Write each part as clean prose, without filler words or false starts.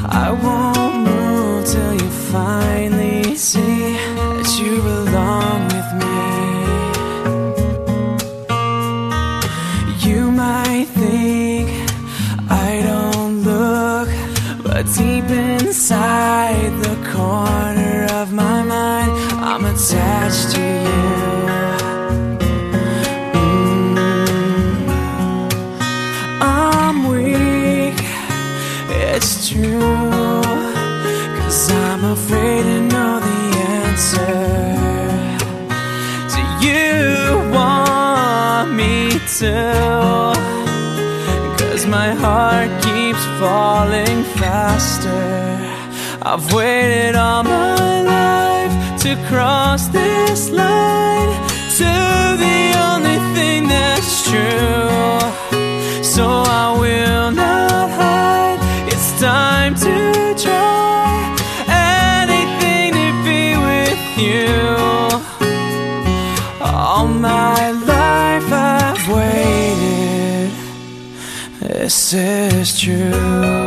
I won't move till you finally see that you belong with me. You might think I don't look, but deep inside the corner of my mind, I'm attached to you. I'm weak, it's true, 'cause I'm afraid to know the answer. Do you want me to? 'Cause my heart keeps falling faster. I've waited all my life to cross this line, to the only thing that's true. So I will not hide, it's time to try anything to be with you. All my life I've waited, this is true.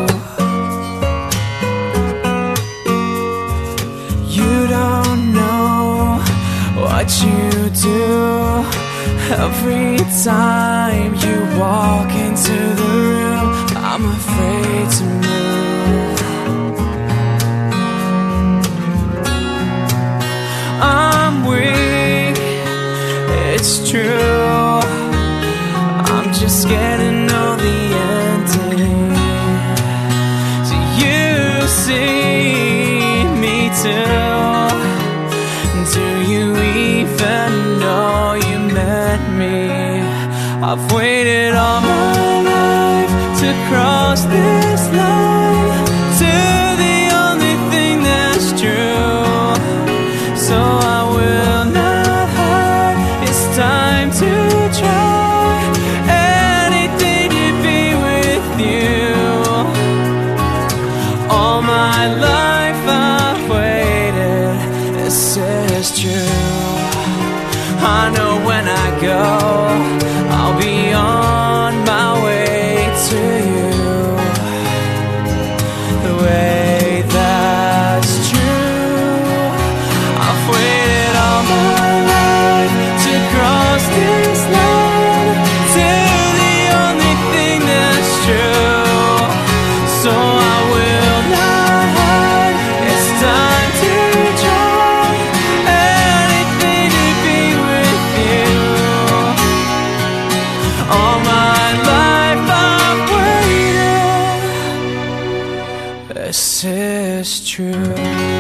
You don't know what you do every time you walk into the room. I'm afraid to move. I'm weak, it's true. I'm just scared to know the ending. Do you see me too? Do you even know you met me? I've waited all my life to cross this line, to the only thing that's true. So I will not hide, it's time to try anything to be with you. All my life I've waited, this is true. I know when I go, I'll be on my way to you. The way that's true. I've waited all my life to cross this line, to the only thing that's true. So I will not hide, it's time to try anything to be with you. All my life I've waited, this is true.